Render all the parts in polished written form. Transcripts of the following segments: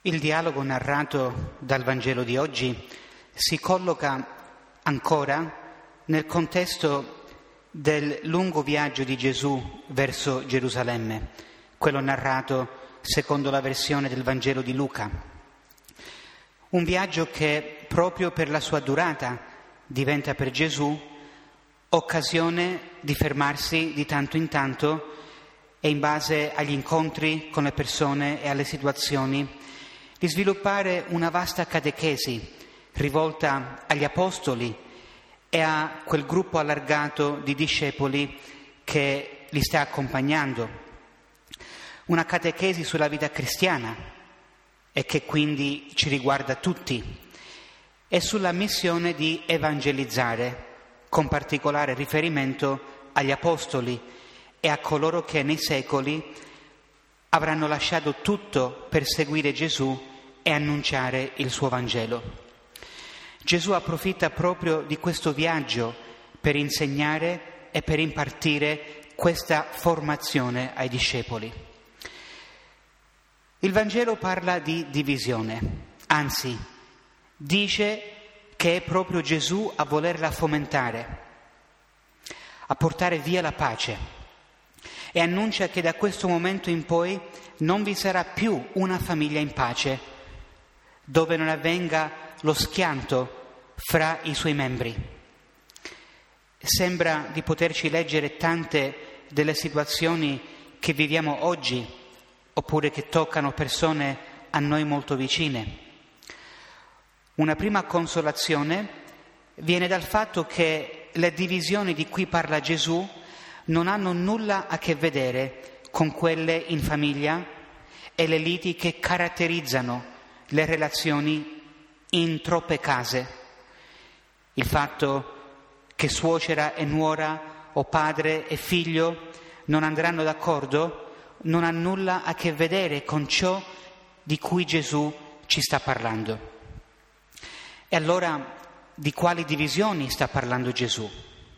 Il dialogo narrato dal Vangelo di oggi si colloca ancora nel contesto del lungo viaggio di Gesù verso Gerusalemme, quello narrato secondo la versione del Vangelo di Luca. Un viaggio che proprio per la sua durata diventa per Gesù occasione di fermarsi di tanto in tanto e in base agli incontri con le persone e alle situazioni di sviluppare una vasta catechesi rivolta agli apostoli e a quel gruppo allargato di discepoli che li sta accompagnando. Una catechesi sulla vita cristiana e che quindi ci riguarda tutti e sulla missione di evangelizzare, con particolare riferimento agli apostoli e a coloro che nei secoli avranno lasciato tutto per seguire Gesù e annunciare il suo Vangelo. Gesù approfitta proprio di questo viaggio per insegnare e per impartire questa formazione ai discepoli. Il Vangelo parla di divisione, anzi, dice che è proprio Gesù a volerla fomentare, a portare via la pace. E annuncia che da questo momento in poi non vi sarà più una famiglia in pace, dove non avvenga lo schianto fra i suoi membri. Sembra di poterci leggere tante delle situazioni che viviamo oggi, oppure che toccano persone a noi molto vicine. Una prima consolazione viene dal fatto che le divisioni di cui parla Gesù non hanno nulla a che vedere con quelle in famiglia e le liti che caratterizzano le relazioni in troppe case. Il fatto che suocera e nuora o padre e figlio non andranno d'accordo non ha nulla a che vedere con ciò di cui Gesù ci sta parlando. E allora di quali divisioni sta parlando Gesù?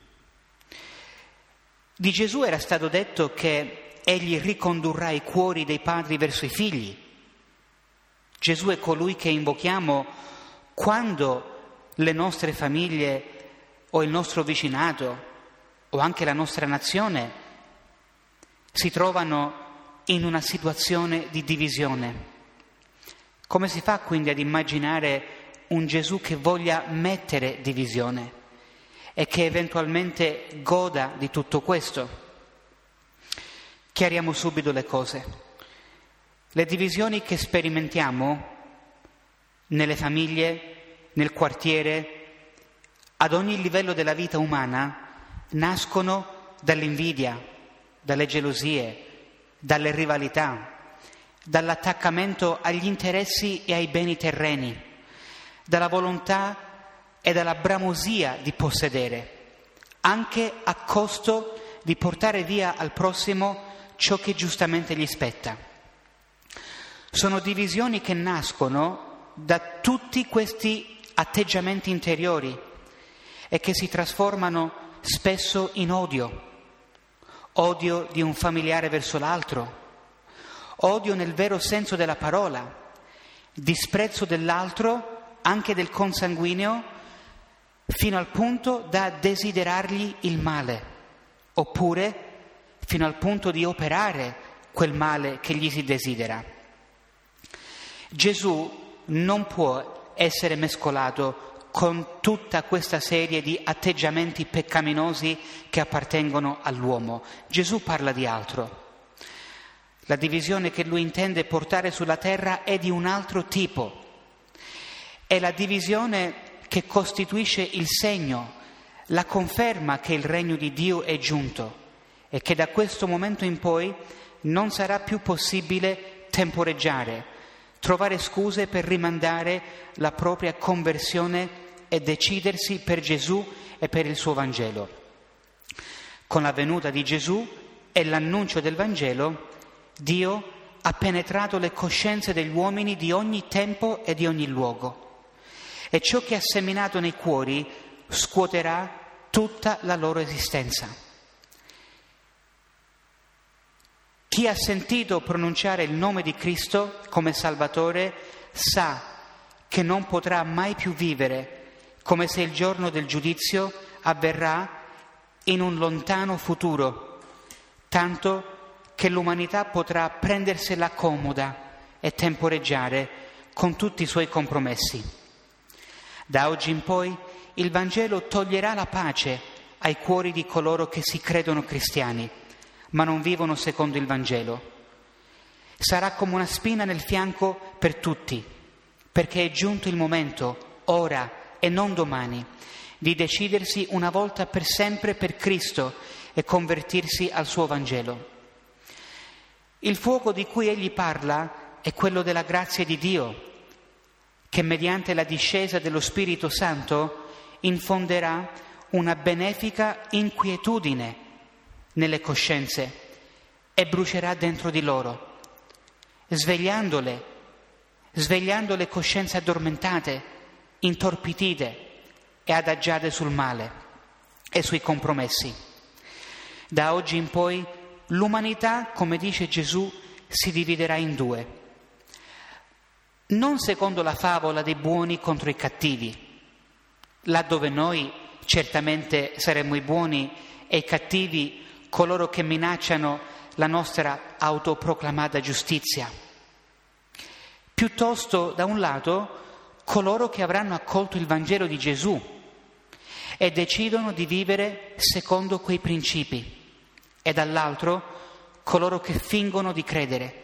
Di Gesù era stato detto che egli ricondurrà i cuori dei padri verso i figli. Gesù è colui che invochiamo quando le nostre famiglie o il nostro vicinato o anche la nostra nazione si trovano in una situazione di divisione. Come si fa quindi ad immaginare un Gesù che voglia mettere divisione e che eventualmente goda di tutto questo? Chiariamo subito le cose. Le divisioni che sperimentiamo nelle famiglie, nel quartiere, ad ogni livello della vita umana, nascono dall'invidia, dalle gelosie, dalle rivalità, dall'attaccamento agli interessi e ai beni terreni, dalla volontà e dalla bramosia di possedere, anche a costo di portare via al prossimo ciò che giustamente gli spetta. Sono divisioni che nascono da tutti questi atteggiamenti interiori e che si trasformano spesso in odio di un familiare verso l'altro, odio nel vero senso della parola, disprezzo dell'altro, anche del consanguineo, fino al punto da desiderargli il male, oppure fino al punto di operare quel male che gli si desidera. Gesù non può essere mescolato con tutta questa serie di atteggiamenti peccaminosi che appartengono all'uomo. Gesù parla di altro. La divisione che lui intende portare sulla terra è di un altro tipo. È la divisione che costituisce il segno, la conferma che il regno di Dio è giunto e che da questo momento in poi non sarà più possibile temporeggiare, trovare scuse per rimandare la propria conversione e decidersi per Gesù e per il suo Vangelo. Con la venuta di Gesù e l'annuncio del Vangelo, Dio ha penetrato le coscienze degli uomini di ogni tempo e di ogni luogo. E ciò che ha seminato nei cuori scuoterà tutta la loro esistenza. Chi ha sentito pronunciare il nome di Cristo come Salvatore sa che non potrà mai più vivere come se il giorno del giudizio avverrà in un lontano futuro, tanto che l'umanità potrà prendersela comoda e temporeggiare con tutti i suoi compromessi. Da oggi in poi il Vangelo toglierà la pace ai cuori di coloro che si credono cristiani, ma non vivono secondo il Vangelo. Sarà come una spina nel fianco per tutti, perché è giunto il momento, ora e non domani, di decidersi una volta per sempre per Cristo e convertirsi al suo Vangelo. Il fuoco di cui egli parla è quello della grazia di Dio, che mediante la discesa dello Spirito Santo infonderà una benefica inquietudine nelle coscienze e brucerà dentro di loro, svegliando le coscienze addormentate, intorpidite e adagiate sul male e sui compromessi. Da oggi in poi l'umanità, come dice Gesù, si dividerà in due. Non secondo la favola dei buoni contro i cattivi, laddove noi certamente saremmo i buoni e i cattivi coloro che minacciano la nostra autoproclamata giustizia. Piuttosto, da un lato, coloro che avranno accolto il Vangelo di Gesù e decidono di vivere secondo quei principi, e dall'altro coloro che fingono di credere,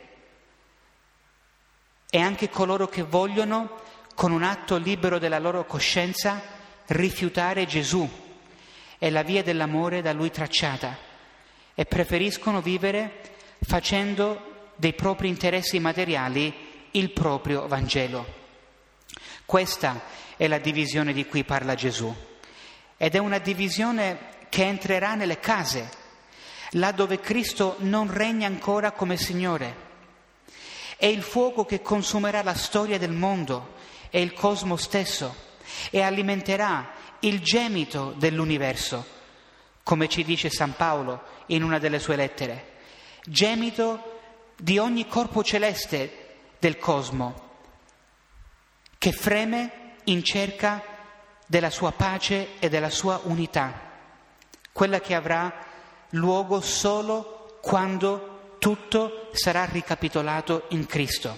e anche coloro che vogliono, con un atto libero della loro coscienza, rifiutare Gesù e la via dell'amore da Lui tracciata e preferiscono vivere facendo dei propri interessi materiali il proprio Vangelo. Questa è la divisione di cui parla Gesù, ed è una divisione che entrerà nelle case, là dove Cristo non regna ancora come Signore. È il fuoco che consumerà la storia del mondo e il cosmo stesso e alimenterà il gemito dell'universo, come ci dice San Paolo in una delle sue lettere, gemito di ogni corpo celeste del cosmo, che freme in cerca della sua pace e della sua unità, quella che avrà luogo solo quando tutto sarà ricapitolato in Cristo.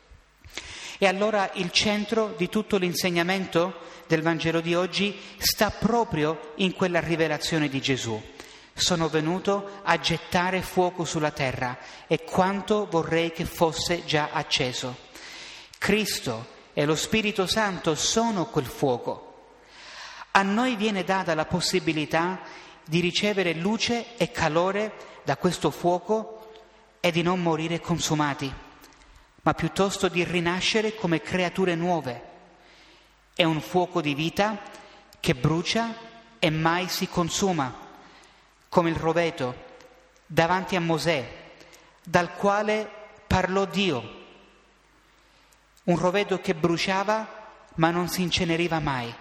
E allora il centro di tutto l'insegnamento del Vangelo di oggi sta proprio in quella rivelazione di Gesù. Sono venuto a gettare fuoco sulla terra e quanto vorrei che fosse già acceso. Cristo e lo Spirito Santo sono quel fuoco. A noi viene data la possibilità di ricevere luce e calore da questo fuoco e di non morire consumati, ma piuttosto di rinascere come creature nuove. È un fuoco di vita che brucia e mai si consuma, come il roveto davanti a Mosè, dal quale parlò Dio. Un roveto che bruciava ma non si inceneriva mai.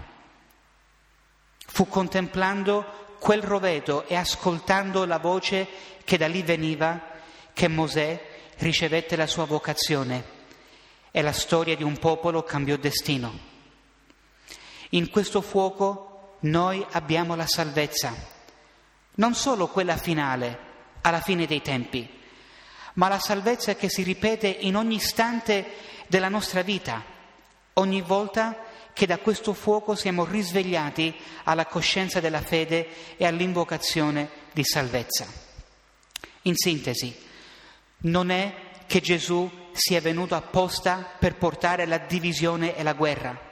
Fu contemplando quel roveto e ascoltando la voce che da lì veniva che Mosè ricevette la sua vocazione e la storia di un popolo cambiò destino. In questo fuoco noi abbiamo la salvezza, non solo quella finale, alla fine dei tempi, ma la salvezza che si ripete in ogni istante della nostra vita, ogni volta che da questo fuoco siamo risvegliati alla coscienza della fede e all'invocazione di salvezza. In sintesi, non è che Gesù sia venuto apposta per portare la divisione e la guerra,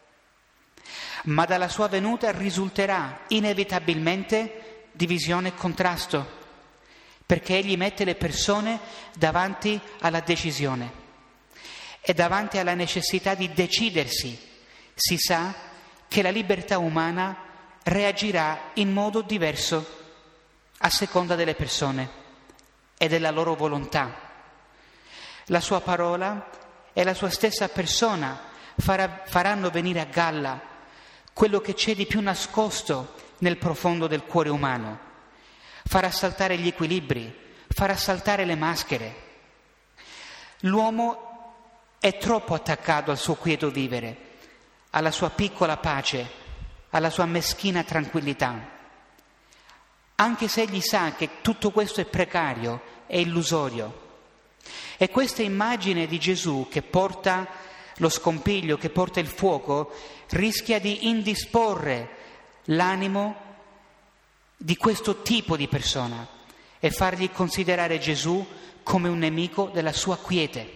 ma dalla sua venuta risulterà inevitabilmente divisione e contrasto, perché egli mette le persone davanti alla decisione e davanti alla necessità di decidersi. Si sa che la libertà umana reagirà in modo diverso a seconda delle persone e della loro volontà. La sua parola e la sua stessa persona faranno venire a galla quello che c'è di più nascosto nel profondo del cuore umano. Farà saltare gli equilibri, farà saltare le maschere. L'uomo è troppo attaccato al suo quieto vivere, alla sua piccola pace, alla sua meschina tranquillità. Anche se egli sa che tutto questo è precario, è illusorio. E questa immagine di Gesù che porta lo scompiglio, che porta il fuoco, rischia di indisporre l'animo di questo tipo di persona e fargli considerare Gesù come un nemico della sua quiete.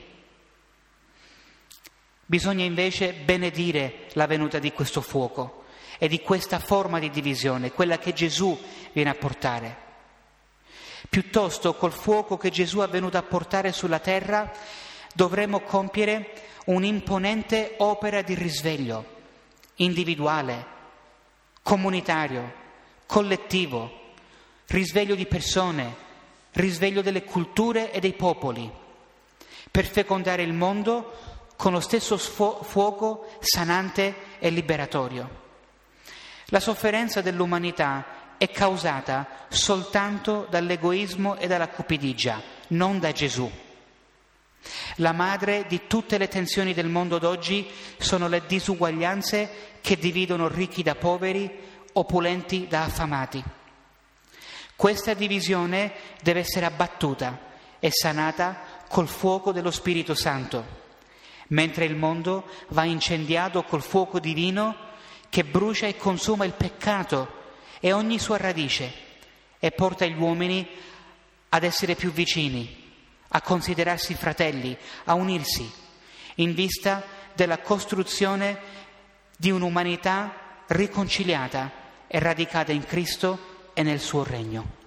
Bisogna invece benedire la venuta di questo fuoco e di questa forma di divisione, quella che Gesù viene a portare. Piuttosto, col fuoco che Gesù è venuto a portare sulla terra, dovremo compiere un'imponente opera di risveglio, individuale, comunitario, collettivo, risveglio di persone, risveglio delle culture e dei popoli, per fecondare il mondo con lo stesso fuoco sanante e liberatorio. La sofferenza dell'umanità è causata soltanto dall'egoismo e dalla cupidigia, non da Gesù. La madre di tutte le tensioni del mondo d'oggi sono le disuguaglianze che dividono ricchi da poveri, opulenti da affamati. Questa divisione deve essere abbattuta e sanata col fuoco dello Spirito Santo, mentre il mondo va incendiato col fuoco divino che brucia e consuma il peccato e ogni sua radice e porta gli uomini ad essere più vicini, a considerarsi fratelli, a unirsi, in vista della costruzione di un'umanità riconciliata e radicata in Cristo e nel suo regno.